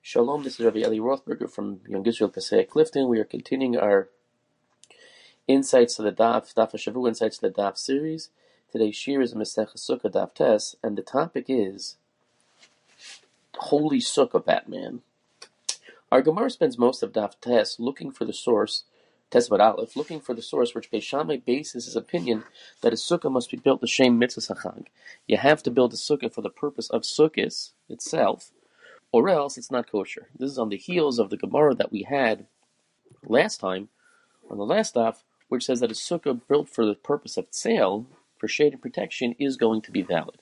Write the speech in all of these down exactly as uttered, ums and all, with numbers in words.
Shalom, this is Rabbi Eli Rothberger from Young Israel Passaic Clifton. We are continuing our Insights to the Daf, Daf HaShavu Insights to the Daf series. Today's shir is Masechah Sukkah Daf Tes, and the topic is Holy Sukkah Batman. Our Gemara spends most of Daf Tes looking for the source, Tes Bad Aleph, looking for the source which Beis Shammai bases his opinion that a sukkah must be built l'shem mitzvah hachag. You have to build a sukkah for the purpose of sukkahs itself, or else it's not kosher. This is on the heels of the Gemara that we had last time, on the last daf, which says that a sukkah built for the purpose of tzeil, for shade and protection, is going to be valid.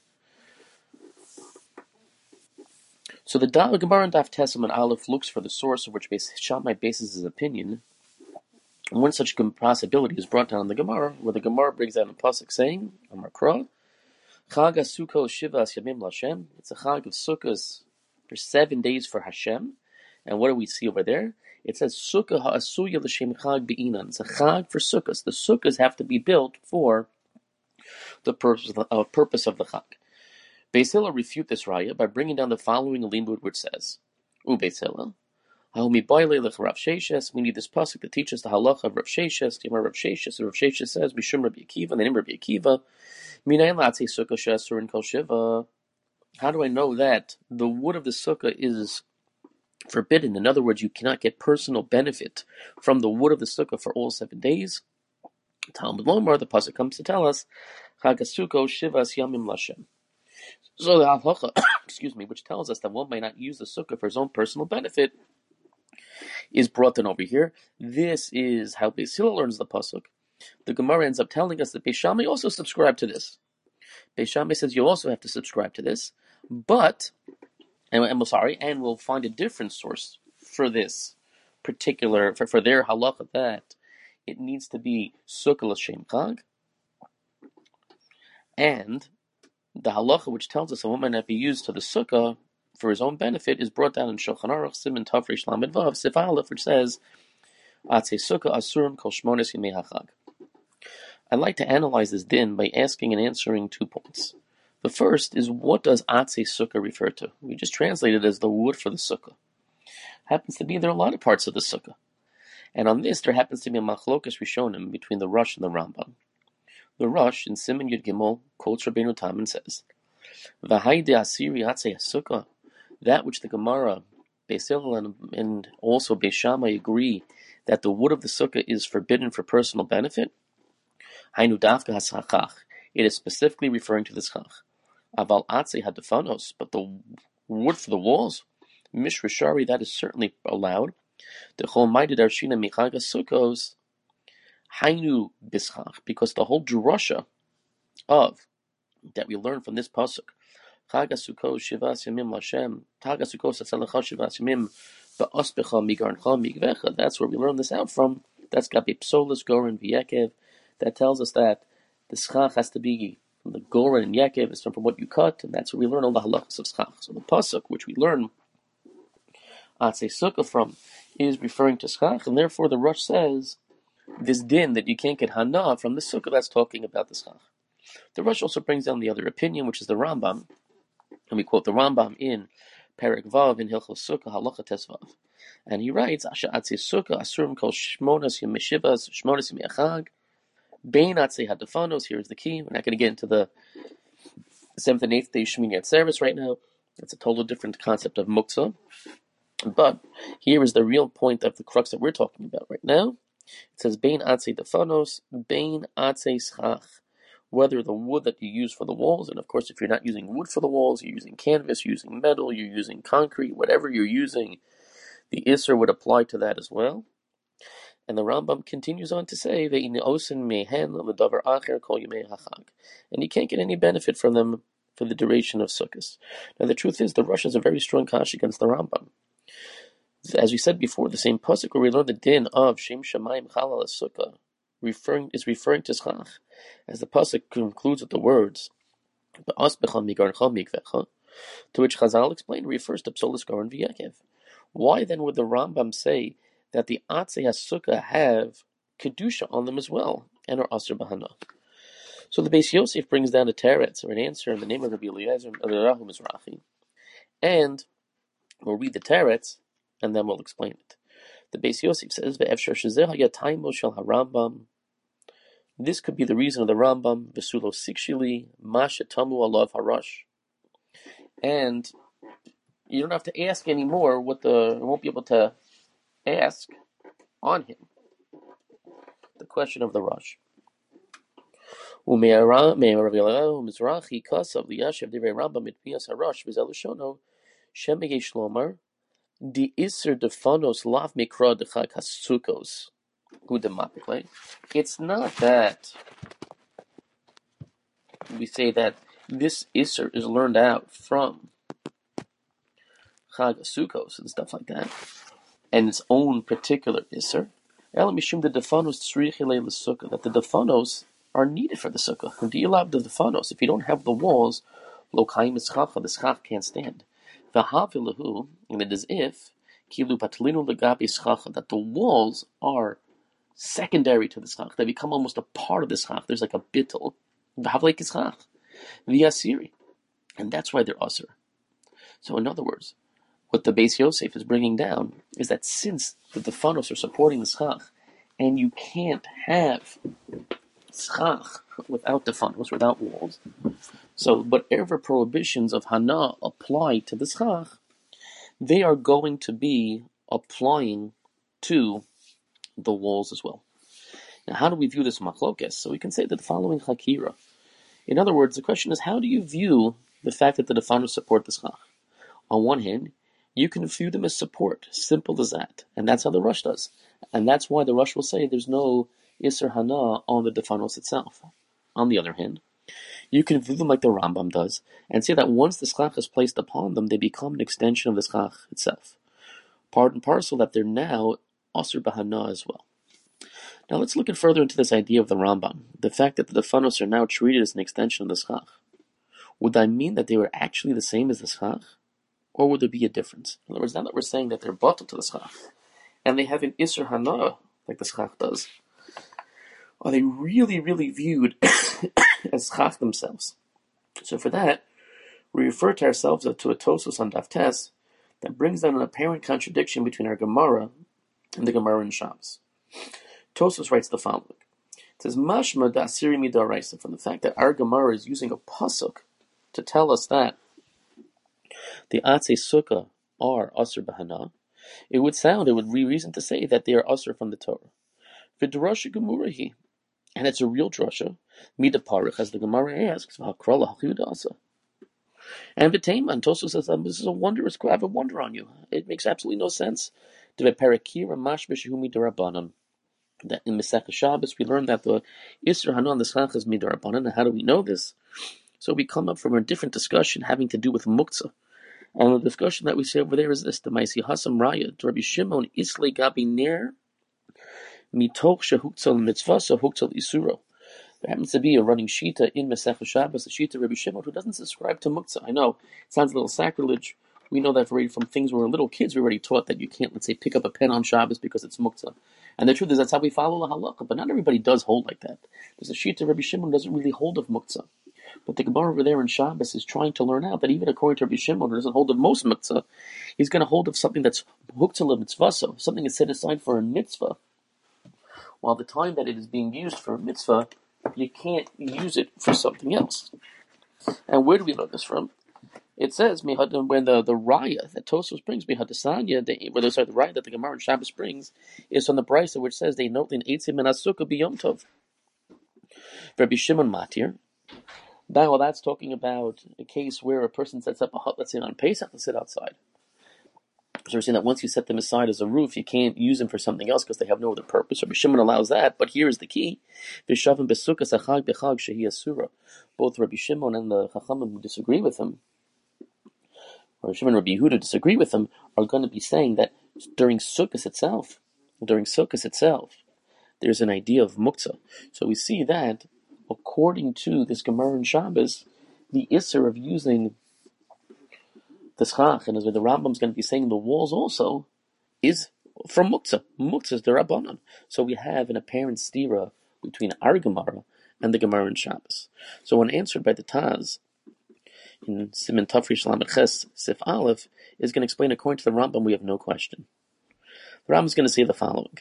So the da- Gemara in Daf Tesam and Aleph looks for the source of which Beis Shammai bases his opinion, and one such possibility is brought down in the Gemara, where the Gemara brings down a pasuk saying, Amar Kra, Chag HaSukkos Shivas Yamim L'Hashem. It's a chag of sukkahs for seven days for Hashem. And what do we see over there? It says Sukkah ha'asuya l'shem chag be'inan. It's a chag for sukkahs. The sukkahs have to be built for the purpose of the, uh, purpose of the chag. Beis Hillel refute this raya by bringing down the following limud, which says, U Beis Hillel, Ha'umi baile lech Rav Sheshes. We need this pasuk to teach us the halacha of Rav Sheshes. The Rav Sheshes, Rav Sheshes says, Mishum Rabbi Akiva, the name Rabbi Akiva, Minayin la'atzei sukkah she'asur in kol shiva. How do I know that the wood of the sukkah is forbidden? In other words, you cannot get personal benefit from the wood of the sukkah for all seven days. Talmud Lomar, the pasuk comes to tell us, Chag HaSukkos Shivas Yamim L'Hashem. So the halacha, excuse me, which tells us that one may not use the sukkah for his own personal benefit, is brought in over here. This is how Beis Hillel learns the pasuk. The Gemara ends up telling us that Beis Shammai also subscribed to this. Beis Shammai says you also have to subscribe to this, but, and, and we're sorry, and we'll find a different source for this particular, for, for their halacha, that it needs to be sukkah l'shem chag, and the halacha which tells us a woman might not be used to the sukkah for his own benefit is brought down in Shulchan Aruch Siman Tav Reish Lamed Vav Sif Aleph, which says Atzei Sukkah Asurim Kol Shmones Yimei HaChag. I'd like to analyze this din by asking and answering two points. The first is, what does Atzei Sukkah refer to? We just translated it as the wood for the sukkah. Happens to be there are a lot of parts of the sukkah, and on this there happens to be a machlokas rishonim between the Rosh and the Rambam. The Rosh in Siman Yud Gimel quotes Rabbeinu Tam and says, "V'hai de asiri Atzei Sukkah." That which the Gemara, Beis Hillel, and, and also Beis Shammai agree that the wood of the sukkah is forbidden for personal benefit. Hainu dafka hasachach. It is specifically referring to the schach. Aval atzei hadafanos, but the wood for the walls, mishrishari, that is certainly allowed. The chol ma'ided arshina michag sukkos, hainu bischach, because the whole drasha of that we learn from this pasuk, chag sukkos shivas yamim l'Hashem, chag sukkos atzalecha shivas yamim ba'aspecha migarncha migvecha. That's where we learn this out from. That's got psolas goren v'yekev. That tells us that the schach has to be from the goren and yekev, is from what you cut, and that's where we learn all the halachas of schach. So the pasuk which we learn Atzei Sukkah from is referring to schach, and therefore the Rosh says this din that you can't get hana from the sukkah, that's talking about the schach. The Rosh also brings down the other opinion, which is the Rambam, and we quote the Rambam in Perek Vav in Hilchos Sukkah Halacha Tes Vav, and he writes, Asher Atzei Sukkah Asurim Kol Shmonas Yemei Shivas Shmonas Yemei Chag Bein Atzei Hadafanos. Here is the key. We're not going to get into the seventh and eighth day Shmini Atzeres right now. It's a totally different concept of muktzah. But here is the real point of the crux that we're talking about right now. It says Bein Atzei Dafanos, Bein Atzei Schach. Whether the wood that you use for the walls, and of course if you're not using wood for the walls, you're using canvas, you're using metal, you're using concrete, whatever you're using, the Isser would apply to that as well. And the Rambam continues on to say, and you can't get any benefit from them for the duration of Sukkot. Now the truth is, the Rosh has a very strong kash against the Rambam. As we said before, the same pasuk where we learn the din of Shem Shamayim Chalal Sukkah referring is referring to schach, as the pasuk concludes with the words, to which Chazal explained refers to psolas goren v'yekev. Why then would the Rambam say that the Atzei HaSukkah have kedusha on them as well, and are aser bahana? So the Beis Yosef brings down a teretz, or an answer, in the name of Rabbi Eliezer of the Rahu Mizrahi, and We'll read the teretz, and then we'll explain it. The Beis Yosef says, "Ve'efshar shezeh hayataymo shel harambam." This could be the reason of the Rambam, Vesulo Sikshili, Masha Tamu Alav Harash. And you don't have to ask anymore what the, you won't be able to ask on him the question of the Rush. Mizrachi Kasav Liyashev Divrei Rambam Mitpias Harash Vizalushono Shemege Shlomar Di Isser Defanos Lav Mikra Dechak Hasukos Gudemapikle. It's not that we say that this Isser is learned out from Chag Sukkos and stuff like that, and its own particular Isser. Elamishum the defanos tzrichile l'sukkah, that the defanos are needed for the sukkah. And do you love the defanos? If you don't have the walls, lo kaim eschacha, the schach can't stand. V'havilahu, and it is if kilu patlinu legabi eschacha, that the walls are secondary to the schach. They become almost a part of the schach. There's like a bittel. V'havleik eschach, v'yasiri, and that's why they're usher. So in other words, what the Beis Yosef is bringing down is that since the defanos are supporting the schach, and you can't have schach without defanos, without walls, so whatever prohibitions of hana apply to the schach, they are going to be applying to the walls as well. Now, how do we view this machlokes? So we can say that the following hakira. In other words, the question is, how do you view the fact that the defanos support the schach? On one hand, you can view them as support, simple as that. And that's how the Rush does. And that's why the Rush will say there's no Isser Hana on the Defanos itself. On the other hand, you can view them like the Rambam does, and say that once the Schach is placed upon them, they become an extension of the Schach itself. Part and parcel that they're now Asr Bahana as well. Now let's look further into this idea of the Rambam. The fact that the Defanos are now treated as an extension of the Schach. Would that mean that they were actually the same as the Schach? Or would there be a difference? In other words, now that we're saying that they're bottled to the schach, and they have an Isser Hana, like the schach does, are they really, really viewed as schach themselves? So for that, we refer to ourselves to a Tosos on Daf Tes that brings down an apparent contradiction between our Gemara and the Gemara in Shabbos. Tosos writes the following. It says, Mashma da asiri midaraisa, from the fact that our Gemara is using a pasuk to tell us that the Atzei Sukkah are Asr Bahana, it would sound, it would be reason to say that they are Asr from the Torah. V'drasha Gemurahi, and it's a real drasha, Mida Parich, as the Gemara asks, V'hakrala Hachiyudasa. And V'teiman, Tosu says, this is a wondrous, I have a wonder on you. It makes absolutely no sense. D've'perakira mashbeshehu midarabanan. That in Masechah Shabbos we learn that the Isser Hana on the Schach is midarabanan, and how do we know this? So we come up from a different discussion having to do with Muktzah. And the discussion that we say over there is this: the Maisi Hasam Raya, to Rabbi Shimon Isle Gabi Ner Mitoch Shehuktzal Mitzvah So Huktzal Isuro. There happens to be a running shita in Masechah Shabbos, a shita Rabbi Shimon who doesn't subscribe to Muktzah. I know it sounds a little sacrilege. We know that already from things when we were little kids. We already taught that you can't, let's say, pick up a pen on Shabbos because it's Muktzah. And the truth is that's how we follow the halakha. But not everybody does hold like that. There's a shita Rabbi Shimon doesn't really hold of Muktzah. But the Gemara over there in Shabbos is trying to learn out that even according to Rabbi Shimon, who doesn't hold of most mitzvah, he's going to hold of something that's huktzah mitzvah, so something that's set aside for a mitzvah. While the time that it is being used for a mitzvah, you can't use it for something else. And where do we learn this from? It says when the the raya that Tosos brings, mihadasanya, where there's the raya that the Gemara in Shabbos brings, is from the brisa which says they note in eitzim and asukah biyom tov. Rabbi Shimon matir. Now, that's talking about a case where a person sets up a hut, let's say on Pesach, to sit outside. So we're saying that once you set them aside as a roof, you can't use them for something else because they have no other purpose. Rabbi Shimon allows that, but here is the key. Both Rabbi Shimon and the Chachamim who disagree with him, or Rabbi Shimon and Rabbi Yehuda disagree with him, are going to be saying that during Sukkot itself, during Sukkot itself, there's an idea of muktzah. So we see that according to this Gemara in Shabbos, the Isser of using the schach, and as the Rambam's going to be saying, the walls also, is from Muktzah. Muktzah is the Rabbanon. So we have an apparent stira between our Gemara and the Gemara in Shabbos. So when answered by the Taz, in Siman Tafresh Lamed Ches Sif Aleph is going to explain according to the Rambam we have no question. The Rambam is going to say the following,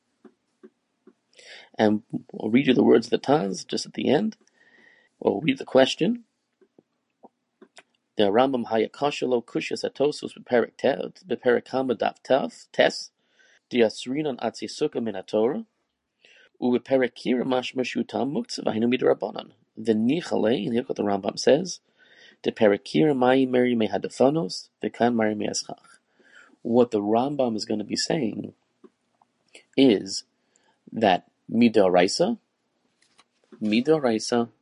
and we'll read you the words of the Taz just at the end. We'll read the question. The Rambam Hayakashalo Kushas Atosos Beperek Tev Beperek Kama Daf Tev Tes Diasrinon Atzi Sukkah Min HaTorah Ubeperek Kira Mashma Shutam Muktzah V'Hainu Midrabanan. The Nichale, and here's what the Rambam says: De Perekir Mai Meri Mehadafanos V'Kan Mari Me'aschach. What the Rambam is going to be saying is that Midoraisa, Midoraisa,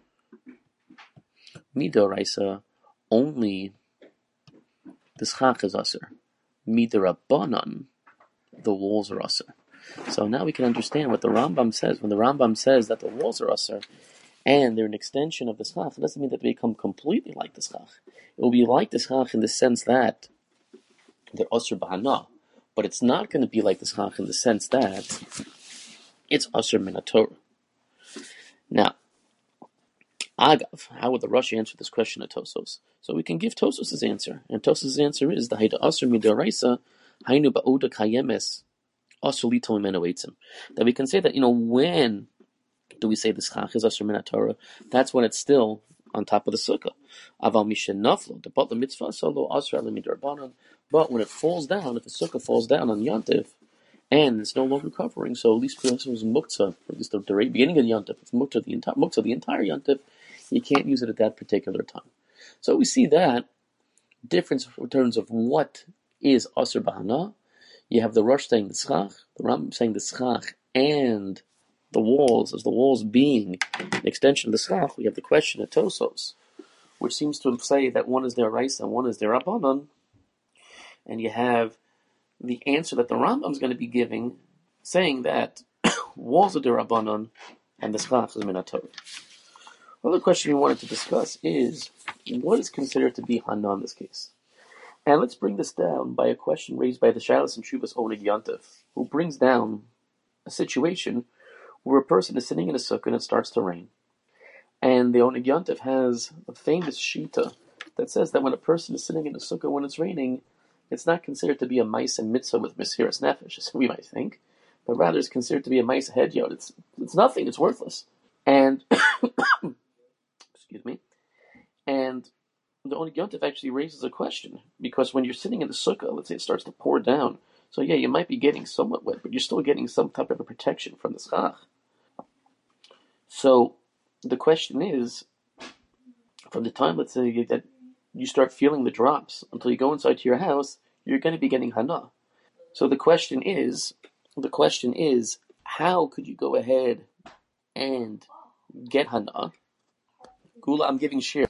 Midoraisa, only the schach is usher. Midorabanan, the walls are usher. So now we can understand what the Rambam says. When the Rambam says that the walls are usher and they're an extension of the schach, it doesn't mean that they become completely like the schach. It will be like the schach in the sense that they're usher b'hana, but it's not going to be like the schach in the sense that it's usher min HaTorah. Now, Agav, how would the Rashi answer this question of Tosos? So we can give Tosos' answer, and Tosos' answer is the Haida Asr Midoraisa Hainu Ba'oda Kayemes Asr Lito Mimenu Eitzim. That we can say that, you know, when do we say the schach is Asr min HaTorah? That's when it's still on top of the sukkah. Aval Mishen Naflo, the Batla Mitzvah Solo Asr Ala Midrabanan. But when it falls down, if the sukkah falls down on Yantiv, and it's no longer covering, so at least for it was muktzah, or at least the, the beginning of the Yantiv, it's muktzah the entire muktzah the entire Yantiv. You can't use it at that particular time. So we see that difference in terms of what is Asr B'Hana. You have the Rosh saying the Schach, the Rambam saying the Schach, and the walls, as the walls being an extension of the Schach. We have the question of Tosos, which seems to say that one is their Raisa and one is their Rabbanon. And you have the answer that the Rambam is going to be giving, saying that walls are their Rabbanon and the Schach is Min HaTorah. Another question we wanted to discuss is what is considered to be Hana in this case. And let's bring this down by a question raised by the Shalas and Shuvas Oneg Yantiv, who brings down a situation where a person is sitting in a sukkah and it starts to rain. And the Oneg Yantiv has a famous shita that says that when a person is sitting in a sukkah when it's raining, it's not considered to be a Maisa Mitzvah with Mesiras Nefesh, as we might think, but rather it's considered to be a Maisa Hedyot. It's, it's nothing, it's worthless. And excuse me. And the Oneg Yantiv actually raises a question, because when you're sitting in the sukkah, let's say it starts to pour down, so yeah, you might be getting somewhat wet, but you're still getting some type of a protection from the schach. So the question is, from the time, let's say, that you start feeling the drops until you go inside to your house, you're going to be getting hana. So the question is, the question is, how could you go ahead and get hana? Gula, I'm giving share.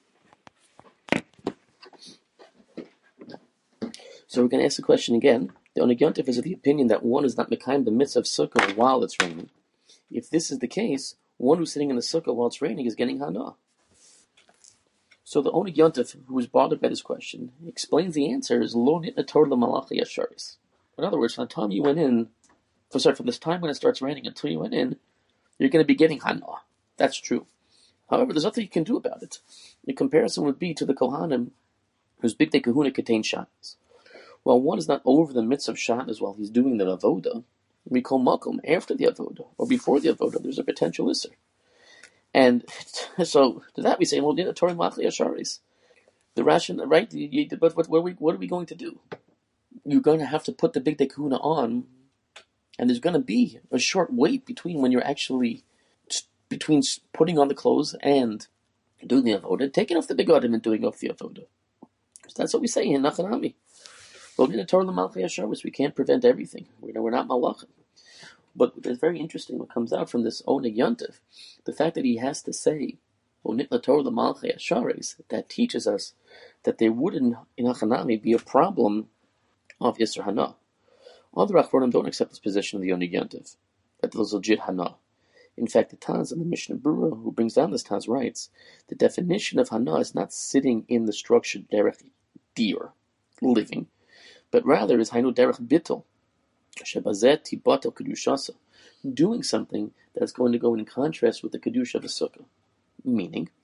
So we're going to ask the question again. The Oneg Yantiv is of the opinion that one is not mekayim the mitzvah of sukkah while it's raining. If this is the case, one who's sitting in the sukkah while it's raining is getting hana. So the Oneg Yantiv, who is bothered by this question, explains the answer is lo nitna Torah l'malachi yasharis. In other words, from the time you went in, for sorry, from this time when it starts raining until you went in, you're going to be getting hana. That's true. However, there's nothing you can do about it. The comparison would be to the Kohanim, whose big day kahuna contain shanas. Well, one is not over the midst of shanas while he's doing the avoda. We call makom after the avoda or before the avoda. There's a potential isser, and so to that we say, well, the Torah machli asharis, the ration, right? You, you, but what, what, are we, what are we going to do? You're going to have to put the big day kahuna on, and there's going to be a short wait between when you're actually between putting on the clothes and doing the avoda, taking off the begadim and doing off the avoda. So that's what we say in Nachanami. Well, in the Torah l'malchei hasharis, we can't prevent everything. We know we're not malachim. But it's very interesting what comes out from this Oneg Yantiv. The fact that he has to say, well, nitla Torah l'malchei hasharis, that teaches us that there would in Nachanami be a problem of Yisr Hana. Other Achronim don't accept this position of the Oneg Yantiv, that there's legit Hana. In fact, the Taz and the Mishnah Berurah, who brings down this Taz, writes, the definition of Hana is not sitting in the structured derech dir, living, but rather is Hainu derech bittul, shebazet tibatel kedushasa, doing something that's going to go in contrast with the kedusha of the sukkah. Meaning,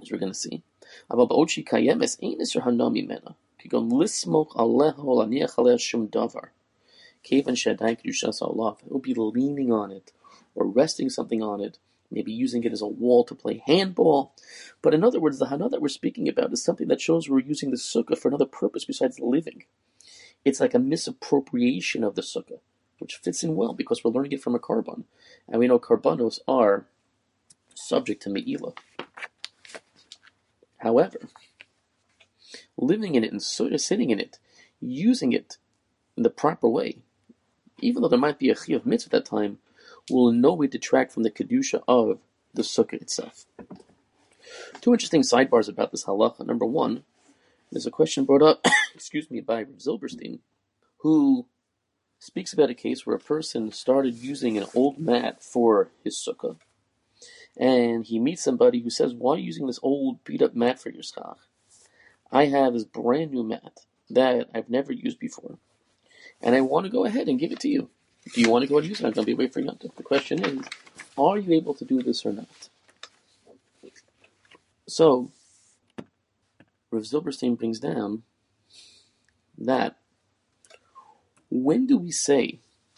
as we're going to see. אבל בעוד שהיא קיימת, אין איסור הנאה ממנה, כגון לסמוך עליה או להניח עליה שום דבר. כיוון שעדיין קדושת העולם, it will be leaning on it, or resting something on it, maybe using it as a wall to play handball. But in other words, the hana that we're speaking about is something that shows we're using the sukkah for another purpose besides living. It's like a misappropriation of the sukkah, which fits in well because we're learning it from a korban. And we know korbanos are subject to me'ilah. However, living in it and sitting in it, using it in the proper way, even though there might be a chiyuv mitzvah at that time, will in no way detract from the kedusha of the sukkah itself. Two interesting sidebars about this halacha. Number one, there's a question brought up, excuse me, by Rav Zilberstein, who speaks about a case where a person started using an old mat for his sukkah, and he meets somebody who says, "Why are you using this old beat-up mat for your schach? I have this brand new mat that I've never used before, and I want to go ahead and give it to you. Do you want to go ahead and use it? I'm going to be away for Yom Tov." The question is, are you able to do this or not? So, Rav Zilberstein brings down that when do we say,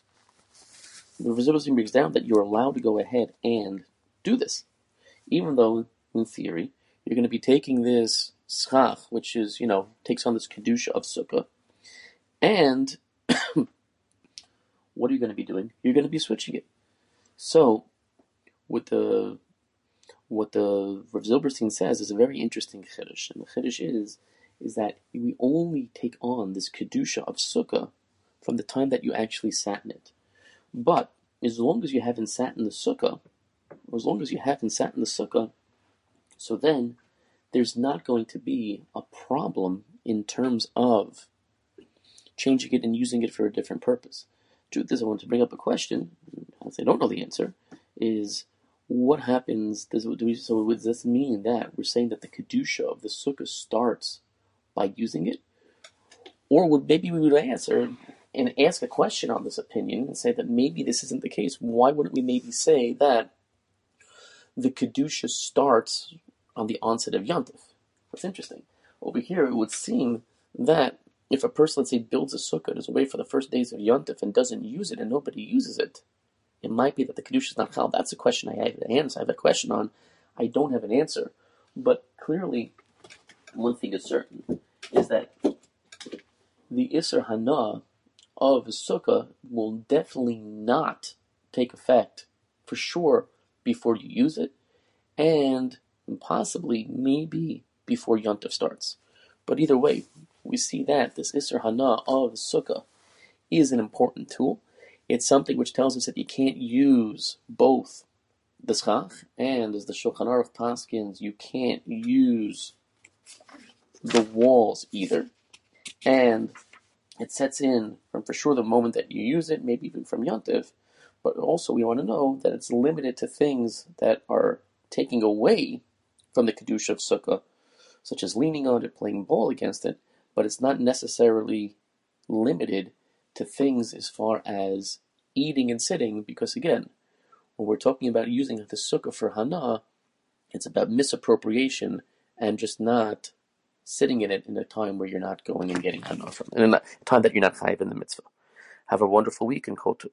Rav Zilberstein brings down that you're allowed to go ahead and do this, even though, in theory, you're going to be taking this schach, which is, you know, takes on this kedusha of sukkah, and what are you going to be doing? You're going to be switching it. So, what the what the Rav Zilberstein says is a very interesting chiddush, and the chiddush is is that we only take on this kedusha of sukkah from the time that you actually sat in it. But as long as you haven't sat in the sukkah, or as long as you haven't sat in the sukkah, so then there's not going to be a problem in terms of changing it and using it for a different purpose. Truth is, I want to bring up a question, as I don't know the answer, is what happens, does, do we, so does this mean that we're saying that the kedusha of the sukkah starts by using it? Or would maybe we would answer and ask a question on this opinion and say that maybe this isn't the case. Why wouldn't we maybe say that the kedusha starts on the onset of Yom Tov? That's interesting. Over here, it would seem that if a person, let's say, builds a sukkah, is away for the first days of Yom Tov and doesn't use it and nobody uses it, it might be that the kedusha is not chal. That's a question I have an answer. I have a question on. I don't have an answer. But clearly, one thing is certain, is that the Isser Hana of a sukkah will definitely not take effect, for sure, before you use it, and possibly, maybe, before Yom Tov starts. But either way, we see that this Isser Hana of the sukkah is an important tool. It's something which tells us that you can't use both the schach, and as the Shulchan Aruch paskins, you can't use the walls either. And it sets in from for sure the moment that you use it, maybe even from Yom Tov. But also we want to know that it's limited to things that are taking away from the kedusha of sukkah, such as leaning on it, playing ball against it. But it's not necessarily limited to things as far as eating and sitting, because again, when we're talking about using the sukkah for hana, it's about misappropriation and just not sitting in it in a time where you're not going and getting hana from it, and in a time that you're not chayiv in the mitzvah. Have a wonderful week and kol tov.